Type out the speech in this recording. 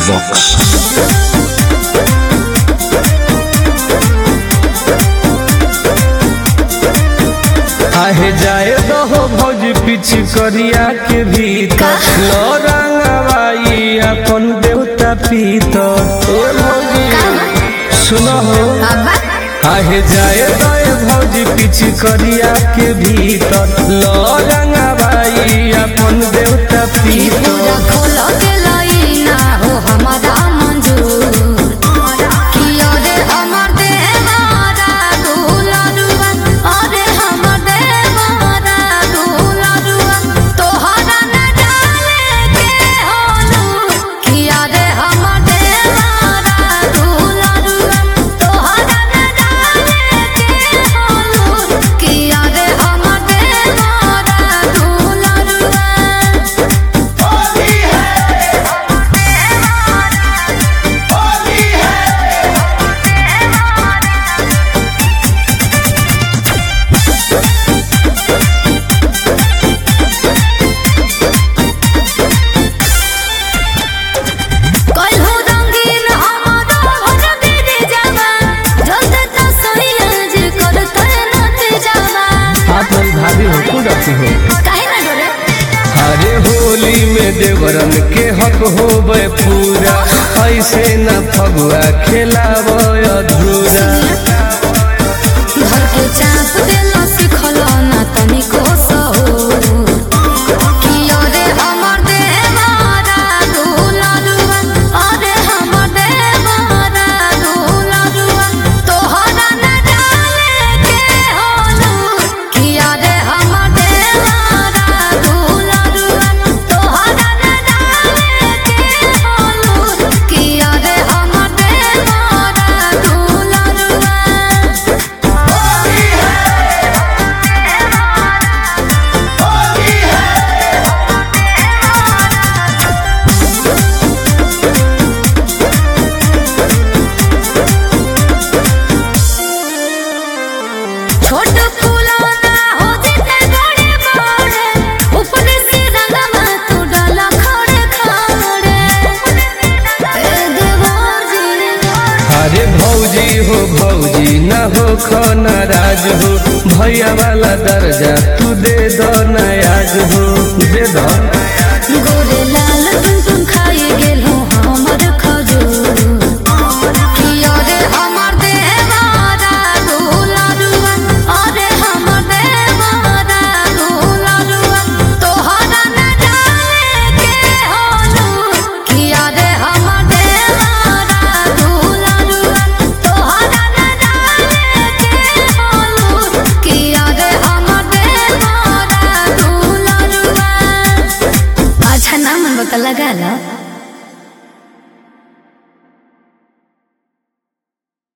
Box. आहे जाए दहो भौज पिछ करिया के भीतर लो रंगवाई अपन देवता पीतर ए भौजी सुनो हो आहे जाए दहे भौज पिछ करिया के भीतर लो रंगवाई अपन देवता पीतर अरे होली में देवरन के हक होबे पूरा ऐसे न फगुआ खेलाव अधूरा घर के चाप देला सिखल ना तनिको अरे भौजी हो भौजी न हो खो नाराज हो भैया वाला दर्जा तू दे दो नयाज हो दे दो गोरे लाल तुम खाई गेलो हमर खजूर रे हमर देवारा दुलारुआ अरे हमर देवारा दुलारुआ तोहरा न जाने के होलू किया रे हमर देवारा दुलारुआ तोहरा न जाने के होलू किया रे हमर देवारा दुलारुआ अच्छा नाम बता लगा लो।